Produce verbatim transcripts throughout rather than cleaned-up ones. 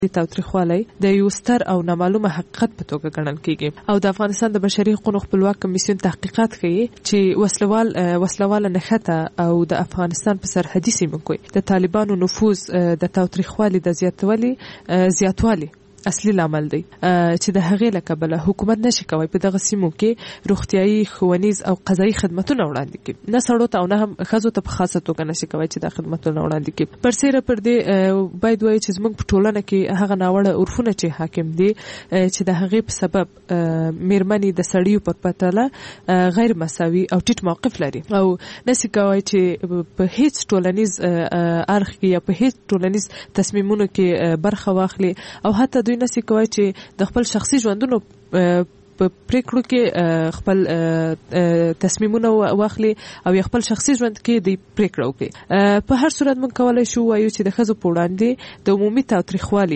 د تاوتریخوالي د یو ستر او نامعلومه حقیقت په توګه ګڼل کیږي او د افغانستان د بشري حقوقو خپلواک کمیسیون تحقیقات کوي چې وسلوال وسلواله نښته او د افغانستان په سرحدي سیمو کې د طالبانو نفوذ د تاوتریخوالي د زیاتوالي زیاتوالي اصلي لامل دی چې د هغې له کبله حکومت نشي کوي په دغه سیمو کې روغتیايي ښوونیز او قضایي خدمتونه وړاندې کړي، نه سړو ته او نه هم ښځو ته په خاصه توګه نشي کوي چې دا خدمتونه وړاندې کړي. برسېره پر دې باید وایي چې زموږ په ټولنه کې هغه ناوړه عرفونه چې حاکم دي چې د هغې په سبب میرمنې د سړیو پر پرتله غیر مساوي او ټیټ موقف لري او نشي کوي چې په هیڅ ټولنیز اړخ کې یا په هیڅ ټولنیز تصمیمونو کې برخه واخلي او حتی دوی نشي کوي چې د خپل شخصي ژوندونو په پریکړو کې خپل تصمیمونه واخلي او خپل شخصي ژوند کې د پریکړه وکړي. په هر صورت موږ کولای شو وایو چې د ښځو په وړاندې د عمومي تاوتریخوالي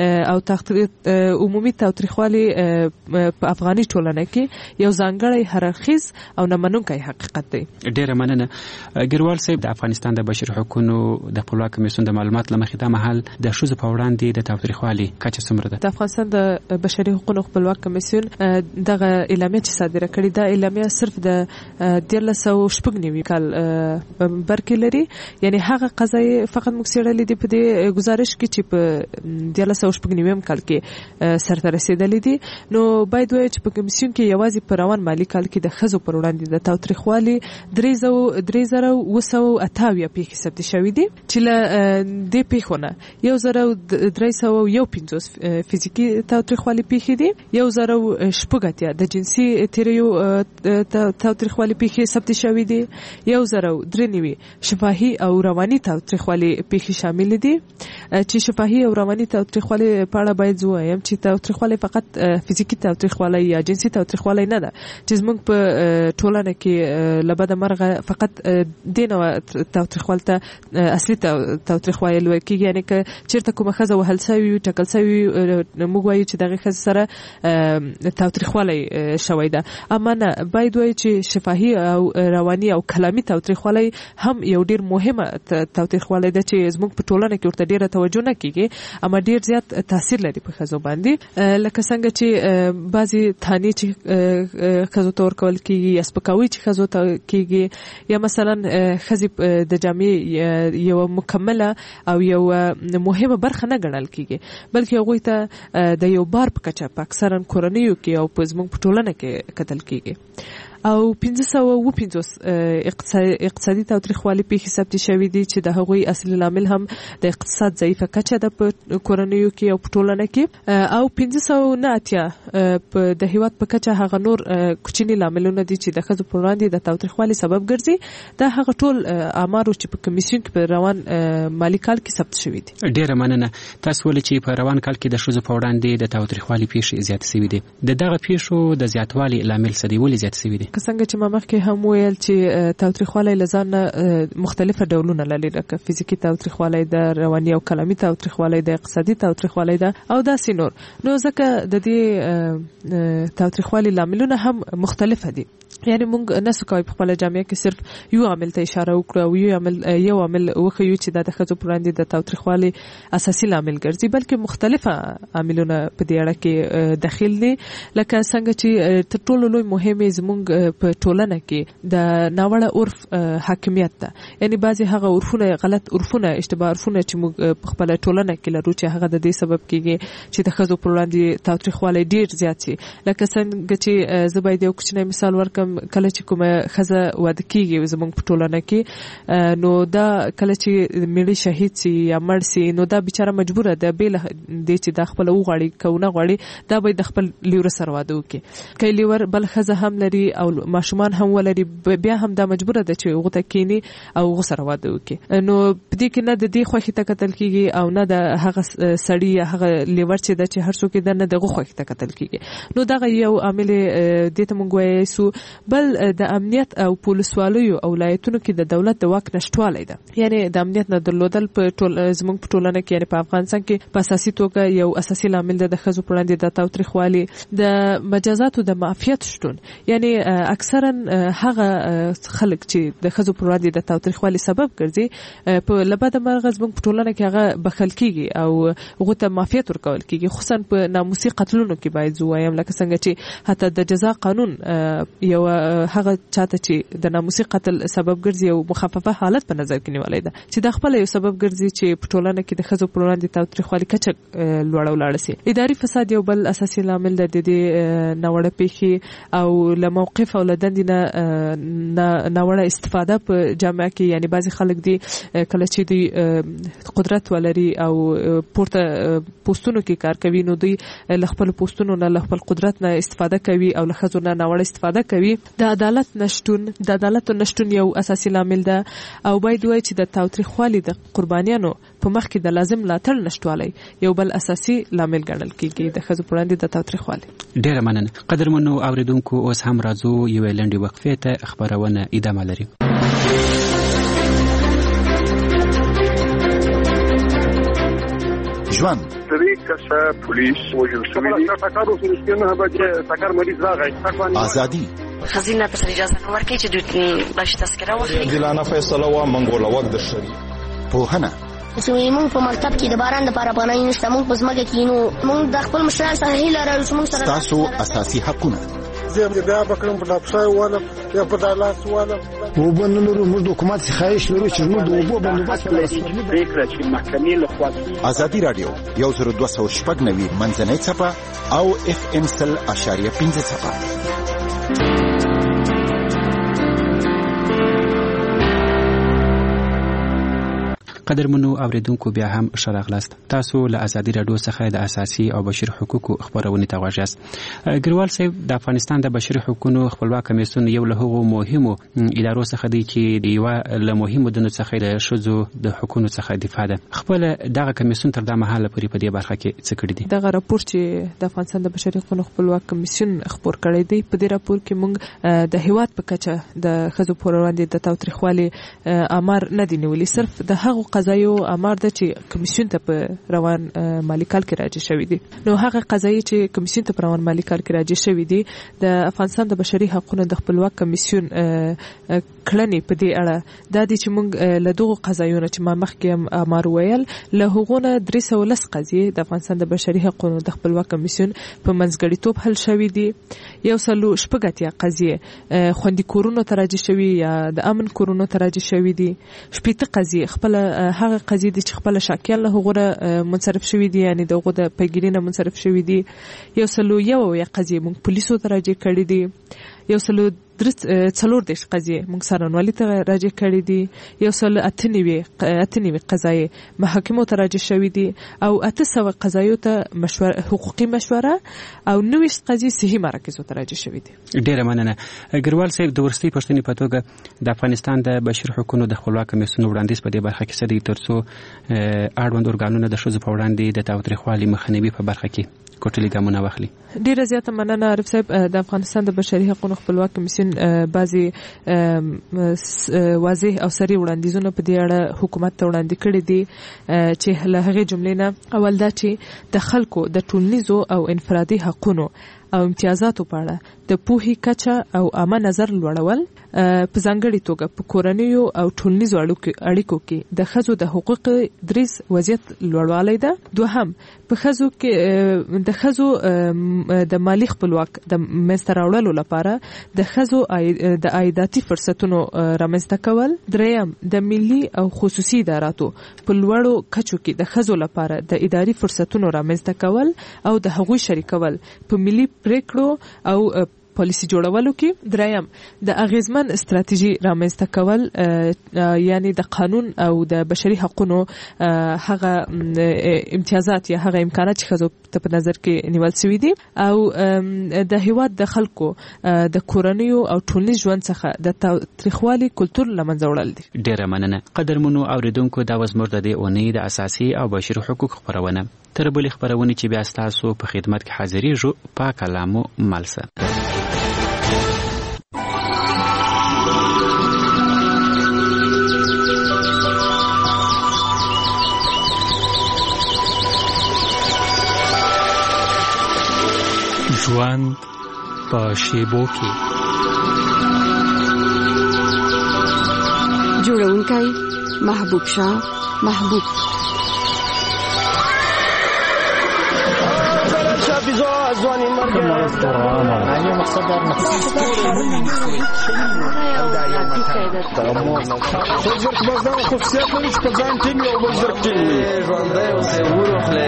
او عمومي تاوتریخوالي په افغاني ټولنه کې یو ځانګړی هررخیز او نامنونکی حقیقت دی. ډیره مننه ګروال صاحب. د افغانستان د بشري حقوقو د خپلواک کمیسیون د معلومات له مخې دا مهال د ښځو په وړاندې د تاوتریخوالي کچه څومره ده؟ د افغانستان د بشري حقوقو خپلواک کمیسیون دغه اعلامیه چې صادره کړې دا اعلامیه صرف د دیارلس سوه شپږ نوي کال برکې لري، یعنی هغه قضایي فقط موږ څېړلې دي په دې ګزارش کې چې په دیارلس سوه شپږ نوي کال کې سرته رسېدلې دي. نو باید وایو چې په کمیسیون کې یوازې په روان مالي کال کې د ښځو پر وړاندې د تاوتریخوالي درې زره اوه سوه اته اویا پیښې ثبت شوي دي چې له دې پیښو نه یو زره درې سوه یو پنځوس فزیکي تاوتریخوالي پیښې دي، یو زره شپږ اتیا د جنسي تیریو تاوتریخوالي پیښې ثبت شوي دي، یو زره درې نوي شفاهي او رواني تاوتریخوالي پیښې شامل دي. چې شفاهي او رواني تاوتریخوالي په اړه باید زه ووایم چې تاوتریخوالي فقط فزیکي تاوتریخوالي یا جنسي تاوتریخوالي نه ده چې زموږ په ټولنه کې له بده مرغه فقط دې نوع تاوتریخوالي ته اصلي تاوتریخوالي ویل کېږي، یعنې که چېرته کومه ښځه وهل سوې وي ټکل سوې وي موږ وایو چې دغې ښځې سره تاوتریخوالی شوی ده. اما نه، باید وایي چې شفاهي او رواني او کلامي تاوتریخوالی هم یو ډیر مهمه تاوتریخوالی ده چې زموږ په ټولنه کې ورته ډیره توجه نه کیږي اما ډیر زیات تاثیر لري په ښځو باندې، لکه څنګه چې بعضې تانې چې ښځو ته ورکول کیږي یا سپکاوي چې ښځو ته کیږي یا مثلا ښځې د جامې یوه مکمله او یوه مهمه برخه نه ګڼل کیږي بلکې هغوی ته د یو بار په کچه په اکثرا کورنیو کې او په زموږ په ټولنه کې کتل کیږي. او پنځه سوه اووه پنځوس اقتصادي تاوتریخوالي پیښې ثبت شوي دي چې د هغوی اصلي لامل هم د اقتصاد ضعیفه کچه ده په کورنیو کې او په ټولنه کې، او پنځه سوه نه اتیا د هیواد په کچه هغه نور کوچني لاملونه دي چې د ښځو پر وړاندې د تاوتریخوالي سبب ګرځي. دا هغه ټول آمارو چې په کمیسیون کې په روان مالي کال کې ثبت شوي دي. ډیره مننه. تاسو ولې چې په روان کال کې د ښځو په وړاندې د تاوتریخوالي پیښې زیاتې شوي دي، د دغه پیښو د زیاتوالي لامل څه دی؟ ولې زیات شوي دي؟ که څنګه چې ما مخکې هم ویل چې تاوتریخوالی له ځان نه مختلفه ډولونه لري، لکه فزیکي تاوتریخوالی ده، رواني او کلامي تاوتریخوالی ده، اقتصادي تاوتریخوالی ده او داسې نور. نو ځکه د دې تاوتریخوالي لاملونه هم مختلفه دي، یعنی موږ نسو کوي په خپله جامعه کې صرف یو عامل ته اشاره وکړو او یو عامل یو عامل وښیو چې دا د ښځو پر وړاندې د تاوتریخوالي اساسي لامل ګرځي، بلکې مختلفه عاملونه په دې اړه کې داخل دي. لکه څنګه چې تر ټولو لوی مهم یې زموږ په ټولنه کې د ناوړه عرف حاکمیت ده، یعنی بعضې هغه عرفونه غلط عرفونه اشتباه عرفونه چې موږ په خپله ټولنه کې لرو چې هغه د دې سبب کېږي چې د ښځو پر وړاندې تاوتریخوالی ډېر زیات شي. لکه څنګه چې زه باید یو کوچنی مثال ورکړم، کله چې کومه ښځه واده کېږي زموږ په ټولنه کې نو دا کله چې میړه شهید سي یا مړ سي نو دا بیچاره مجبوره ده بې له دې چې دا خپله وغواړي که ونه غواړي دا باید د خپل لیوره سره واده وکړي. که لیور بل ښځه هم لري او ماشومان هم ولري بیا هم دا مجبوره ده چې هغو ته کینی او هغو سره واده وکړي. نو په دې کې نه د دې خوښې ته کتل کېږي او نه د هغه سړي یا هغه لیور چې ده چې هر څوک یې ده نه د هغو خوښې ته کتل کېږي. نو دغه یو عامل دې ته موږ ویلی سو بل د امنیت او پولیسوالو او ولایتونو کې د دولت د واک نشټوالی ده. یعنی د امنیت نه درلودل په ټول زموږ په ټولنه کې یعنی په افغانستان کې په اساسي توګه یو اساسي لامل ده د ښځو په وړاندې د تاوتریخوالي، د مجازاتو د معافیت شتون. یعنی اکثرا هغه خلک چې د ښځو په وړاندې د تاوتریخوالي سبب ګرځي په لبد مرغه زموږ په ټولنه کې هغه بخل کیږي او هغه ته معافیت ورکول کیږي، خصوصا په ناموسي قتلونو کې باید زه وایم، لکه څنګه چې حتی د جزا قانون یو هغه چاته چې د ناموسي قتل سبب ګرځي او مخففه حالت په نظر کې نیولای ده چې د خپل یو سبب ګرځي چې په ټولنه کې د ښځو پر وړاندې تاوتریخوالي کچه لوړه ولاړه سي. اداري فساد یو بل اساسي لامل ده د دې ناوړه پیښې او له موقف او له دندې نه ناوړه استفاده په جامعه کې. یعنی بعضي خلک دي کله چې دوی قدرت ولري او پورته پوسټونو کې کار کوي نو دوی له خپل پوسټونو نه له خپل قدرت نه استفاده کوي او له ښځو نه ناوړه استفاده کوي. د عدالت نشټون د عدالت نشټون یو اساسي لامل ده او باید وایي چې د تاوتریخوالي د قربانیانو په مخ کې د لازم ملاتړ نشټوالی یو بل اساسي لامل ګڼل کېږي د ښځو په وړاندې د تاوتریخوالي. ډېره مننه. قدرمنو اوریدونکو اوس هم راځو یوې لنډې وقفې ته، خبرونه ادامه لري. ژوند درې کسه پولیس وژل شوي دي. ټکر وسو نه به چې ټکر مریض راغی. ازادي خزینه په اجازه نه ورکړي چې دوی باید تذکره واخلي. دلانه فیصله وا منګوله وخت د شری پوهنه چې موږ په مکتب کې د باران د لپاره باندې نشته، موږ په ځمکه کې نو موږ د خپل مشران سره هیله لرو چې موږ سره تاسو اساسي حقونه زه بیا بکرم په ډاکټر والا یا په دالاس والا و بنلو موږ د حکومت خواهش لرو چې موږ د اوبو بندوبست پریکړه چې محکمې له خوا ازادي رادیو یو زر دوه سوه شپږ نوي منځنۍ څپه او اف ام سل اشاریه پنځه څپه. قدرمنو اوریدونکو بیا هم ښه راغلاست. تاسو له ازادي راډیو څخه د اساسي او بشري حقوقو خبرونه ته غواړئ. ګروال صاحب، د افغانستان د بشري حقوقو خپلواک کمیسیون یو له هغو مهمو ادارو څخه دی چې د یو له مهمو دندو څخه د ښځو د حقوقو څخه دفاع ده. خپل دغه کمیسیون تر دا مهاله پورې په دې برخه کې څه کړی دي؟ دغه راپور چې د افغانستان د بشري حقوقو خپلواک کمیسیون خبر کړی دی، په دې راپور کې موږ د هیواد په کچه د ښځو پر وړاندې د تاوتریخوالي امر نه دی نیولي، صرف د هغو قضایو امر ده چې کمیسیون ته په روان مالی کال کې راجع شوی دي. نو هغه قضایي چې کمیسیون ته په روان مالی کال کې راجع شوی دي د افغانستان د بشري حقوقو د خپلواک کمیسیون کړنې په دې اړه دا دي چې موږ له دغو قضایونو چې ما مخکې امر ویل له هغونه درې سوه لس قضیې د افغانستان د بشري حقوقو د خپلواک کمیسیون په منځګړیتوب حل شوي دي. یو سلو شپږ اتیا قضیې خوندي کورونو ته راجع شوي یا د امن کورونو ته راجع شوي دي. شپېته قضیې خپل هغه قضیې دي چې خپل شاکیان له هغه منصرف شوي دي، یعنی دغه د پیګیری نه منصرف شوي دي. یو سلو یو یا قضیې موږ پولیسو ته راجع کړي دي. یو سلو څلور دېرش قضیې موږ څارنوالي ته راجع کړي دي. یو سل اته نوي اته نوي قضایي محاکمو ته راجع شوي دي او اته سوه قضایو ته مشوره حقوقي مشوره او نوي قضیې صحي مراکزو ته راجع شوي دي. ډېره مننه. ګروال صاحب، د وروستۍ پوښتنې په توګه د افغانستان د بشري حقوقو د خپلواک کمیسیون وړاندیز په دې برخه کې څه دی ترڅو اړوند ارګانونه د ښځو په وړاندې د تاوتریخوالي مخنیوي په برخه کې کوټلي ګامونه واخلي؟ ډیره زیاته مننه عارف صاحب. د افغانستان د بشري حقوقو خپلواک کمیسیون بعضي واضح او سری وړاندیزونه په دې اړه حکومت ته وړاندې کړي دي چې له هغې جملې نه اول دا چې د خلکو د ټولنیزو او انفرادي حقونو او امتیازاتو په اړه د پوهې کچه او عامه نظر لوړول، په ځانګړې توګه په کورنیو او ټولنیزو اړیکو کې د ښځو د حقوقو دریځ وضعیت لوړوالی ده. دوهم، په ښځو کې د ښځو د مالی خپلواک د منځته راوړلو لپاره د ښځو د عایداتي فرصتونو رامنځته کول. دریم، د ملي او خصوصي اداراتو په لوړو کچو کې د ښځو لپاره د اداري فرصتونو رامنځته کول او د هغوی شریکول په ملي پریکړو او پالیسی جوړولو کې. دریم، د اغیزمن استراتیژي رامنځته کول، یعنی د قانون او د بشري حقوقو هغه امتیازات یا هغه امکانات چې ښځو ته په نظر کې نیول شوي دي او د هیواد د خلکو د کورنیو او ټولنیز ژوند څخه د تاوتریخوالي کلتور له منځه وړل دي. ډېره مننه. قدرمنو اوریدونکو، دا وه زموږ د دې اونۍ د اساسي او بشري حقوقو خپرونه. تر بلې خپرونې چې بیا ستاسو په خدمت کې حاضرېږو، پاک الله مو مل شه. ژوند په شیبو کې. جوړونکی محبوب شاه محبوب. ځواني مرګ نه مقصد دا مقصد زرک بازار خصوصیت لري چې په ځان ټیم یو بل زرک ټیم ژوندی اوسې وروخلې.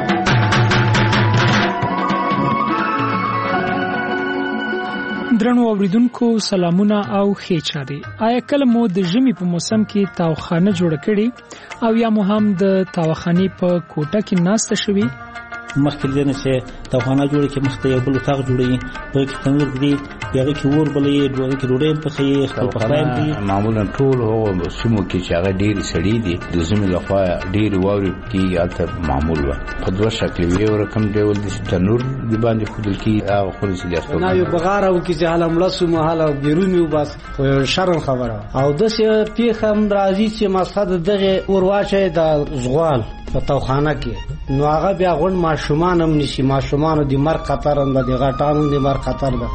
درنو اوریدونکو سلامونه او ښې چارې. آیا کله مو د ژمي په موسم کې تاوخانه جوړه کړې او یا مو هم د تاوخانې په کوټه کې ناسته شوي؟ مخکې دنه چې تاوخانه جوړه کې مخته یو بل اتاق جوړي په کې تنور دی هغه کې ور بلې ډوړې کې ډوړې په خې خپل پخلایم دي. معمولا ټول هو سیمو کې چې هغه ډېر سړی دي د زمي لخوا ډېر واوري کې البته معمول و په دوه شکل یو رقم ډول د تنور دی باندې خودل کې هغه خوري چې لاسته نه یو بغاره او کې چې حاله ملسو محاله بیرونی وباس شرم خبره او د څه پیخم راځي چې مقصد دغه ورواشه د زغوال په توخانه کې نو هغه بیا غون ماشومان هم نشي ماشومان د مر خطر هم د غټانو د مر خطر ده.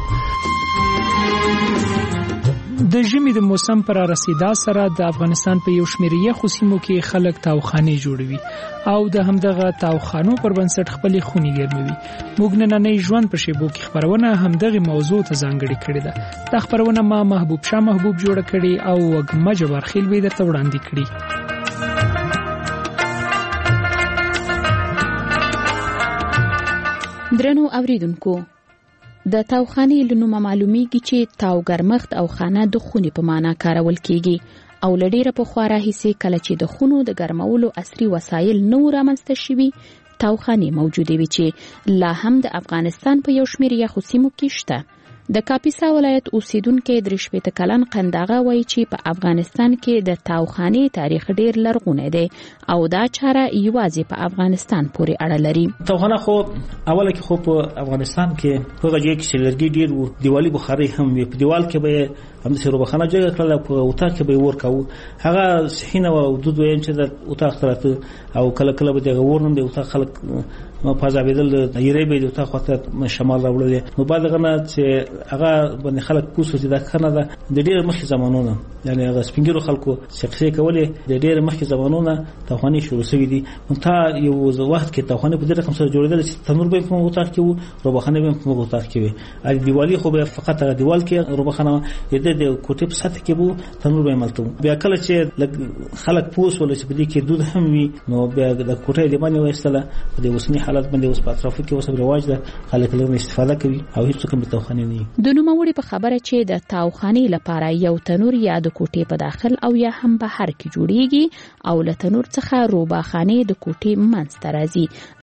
د ژمي د موسم پر رسیدا سره د افغانستان په یو شمېر یخو سیمو کې خلک تاوخانې جوړوي او د همدغه تاوخانو پر بنسټ خپلې خونې ګرموي. موږ نننۍ ژوند په شیبو کې خبرونه همدغه موضوع ته ځانګړې کړې ده. دا خبرونه ما محبوب شاه محبوب جوړه کړې او وګمه جبار خیلوی درته وړاندې کړې. درنو اوریدونکو، د تاوخانې له نومه معلومیږي چې تاو ګرمښت او خانه د خونې په معنا کارول کیږي او له ډېره پخوا راهیسې کله چې د خونو د ګرمولو عصري وسایل نه و رامنځته شوي تاوخانې موجودې وي چې لا هم د افغانستان په یو شمېر یخو سیمو کې شته. د کاپیسا ولایت اوسیدونکي درې شپېته کلن قنداغه وایي چې په افغانستان کې د تاوخانې تاریخ ډېر لرغونی دی او دا چاره یوازې په افغانستان پورې اړه لري. تاوخانه خو اوله کې خو په افغانستان کې په غږی کې لرګي ډېر وو، دیوالي بخاري هم وي، په دیوال کې به هم د روبخانه جګه کړل، په اوتاق کې به ورکاو. هغه صحینه او دود ویم چې د اوتاق ترته او کله کله به دغه ورنم د اوتاق خلک ما پازابېدل یری به د اوتاق خاطر شمال راوړل. نو بعد غنه چې هغه باندې خلک پوسو چې دا کنه ده د ډېر مخکې زمانونو، یعنی هغه سپینګرو خلکو څخه کولې د ډېر مخکې زمانونو تاوخانې شروع شوې دي. تا یو وخت کې تاوخانې په دې رقم سره جوړېدل چې تنور به په اوتاق کې وو، روبخانه به په اوتاق کې وي. ا دیوالي خو به فقط هغه دیوال کې روبخانه د د کوټې په سطح کې وو، تنور به ملته. بیا کله چې خلک پوس ول چې په دې کې دود هم وي، نو بیا د کوټې د باندې وایستله په دې وسنی حالت باندې اوس په اطرافو کې اوس رواج ده، خلک له استفاده کوي او هیڅ کوم تاوخانې نه. د نوموړي په خبره چې د تاوخانې لپاره یو تنور یا د کوټې په داخل او یا هم بهر کې جوړیږي او له تنور څخه روباخانې د کوټې منځ ته راځي